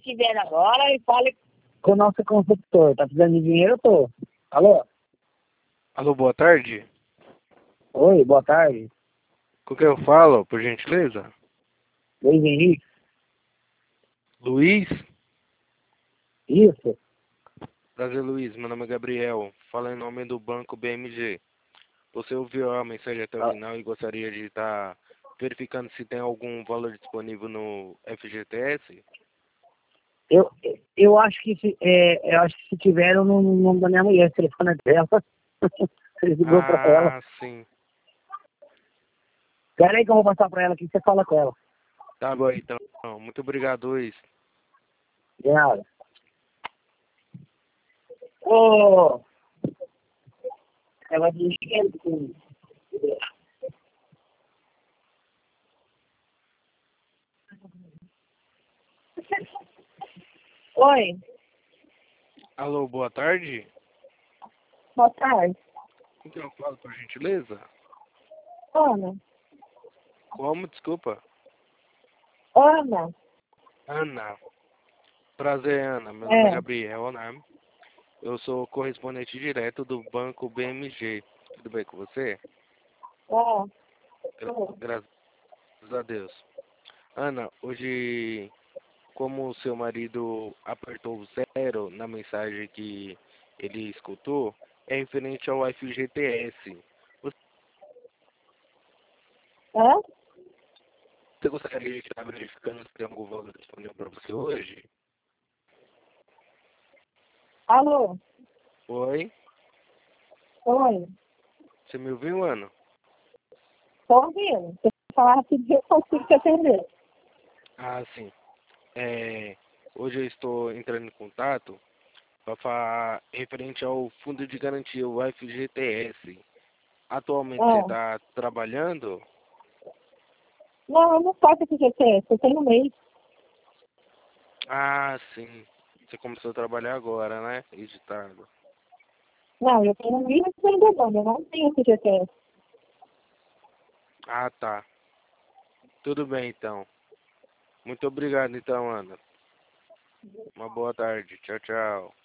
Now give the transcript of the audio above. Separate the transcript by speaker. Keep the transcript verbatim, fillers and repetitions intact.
Speaker 1: fique vendo agora e fale com o nosso consultor. Tá precisando de dinheiro, eu tô. Alô?
Speaker 2: Alô, boa tarde.
Speaker 1: Oi, boa tarde.
Speaker 2: Com quem eu falo, por gentileza?
Speaker 1: Luiz Henrique?
Speaker 2: Luiz?
Speaker 1: Isso?
Speaker 2: Prazer, Luiz. Meu nome é Gabriel. Falo em nome do Banco B M G. Você ouviu a mensagem até o
Speaker 1: Ah,
Speaker 2: final e gostaria de estar verificando se tem algum valor disponível no F G T S?
Speaker 1: Eu, eu acho que se, é, eu acho que se tiver, eu não, não nome da minha mulher, o telefone é dela. Ele ligou pra ela.
Speaker 2: Ah, sim.
Speaker 1: Pera aí que eu vou passar pra ela aqui, você fala com ela.
Speaker 2: Tá bom, então. Muito obrigado, Luiz.
Speaker 1: De nada. Ô, ela disse que... Oi,
Speaker 2: Alô, boa tarde.
Speaker 1: boa tarde.
Speaker 2: Com quem eu falo, por gentileza?
Speaker 1: Ana,
Speaker 2: Como? Desculpa.
Speaker 1: Ana,
Speaker 2: Ana. Prazer, Ana. Meu nome é
Speaker 1: é,
Speaker 2: Gabriel, né? Eu sou correspondente direto do Banco B M G. Tudo bem com você?
Speaker 1: é,
Speaker 2: Gra graças a Deus. Ana, hoje, como o seu marido apertou o zero na mensagem que ele escutou, é referente ao F G T S.
Speaker 1: é?
Speaker 2: Você gostaria de estar verificando se tem algum valor disponível para você hoje?
Speaker 1: Alô,
Speaker 2: Oi?
Speaker 1: oi,
Speaker 2: Você me ouviu, Ana?
Speaker 1: tô ouvindo. Se você falar rapidinho, eu consigo te atender.
Speaker 2: Ah, sim. É, hoje eu estou entrando em contato para falar referente ao Fundo de Garantia, o F G T S. Atualmente você
Speaker 1: É.
Speaker 2: está trabalhando?
Speaker 1: Não, eu não faço esse G P S, eu tenho um mês.
Speaker 2: Ah, sim. Você começou a trabalhar agora, né? Editado.
Speaker 1: Não, eu tenho um mês vendedor, eu não tenho esse G P S.
Speaker 2: Ah, tá. Tudo bem, então. Muito obrigado, então, Ana. Uma boa tarde. Tchau, tchau.